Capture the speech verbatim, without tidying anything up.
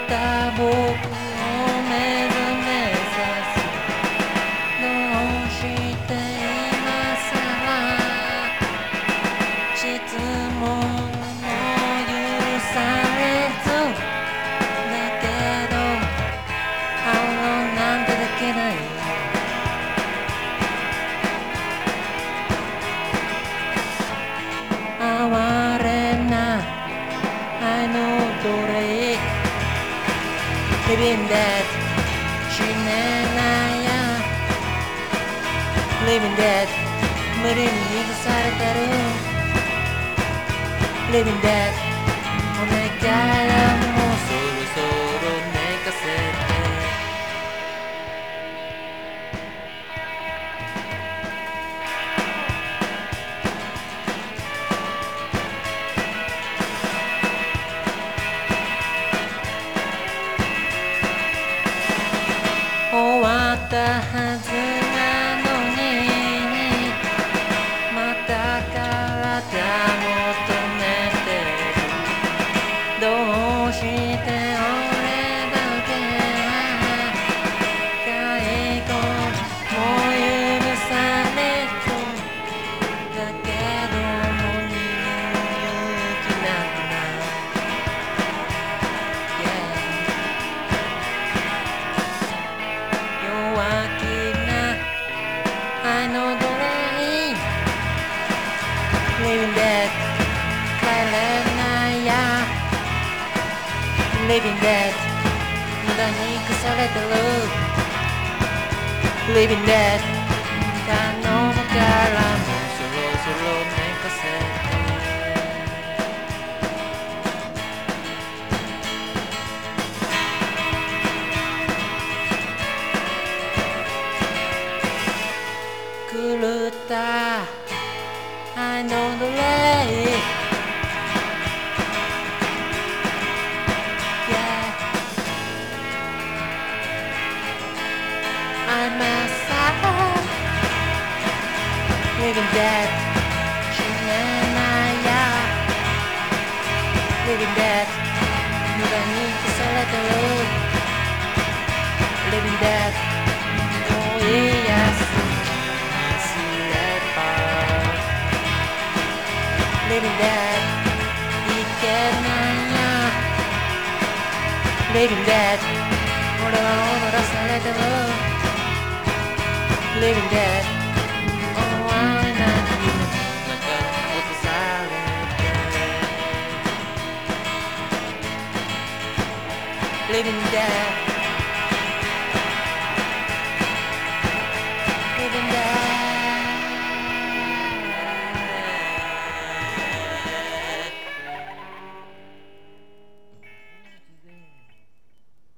た僕を目覚めさす。どうして今さら質問も許されず。だけど反論なんてできない。哀れな愛の奴隷 Living dead 死ねないや Living dead 無理に逃がされてる Living dead お願いだもうそろそろ寝かせて終わったはずなのにまた体求めてる。どうして俺だけ最後も許されず。だけどもう逃げる勇気なんてない。弱気な愛の奴隷 Living dead 帰れないや Living dead 無駄に消されてる Living dead 頼むからもうそろそろ寝かせて狂った愛の奴隷 Yeah I'm myself Living dead 死ねないや Living dead 無駄に消されてる Living dead もういいやLiving dead いけないや Living dead 俺は踊らされてる Living dead 終われない夢の中に落とされて Living dead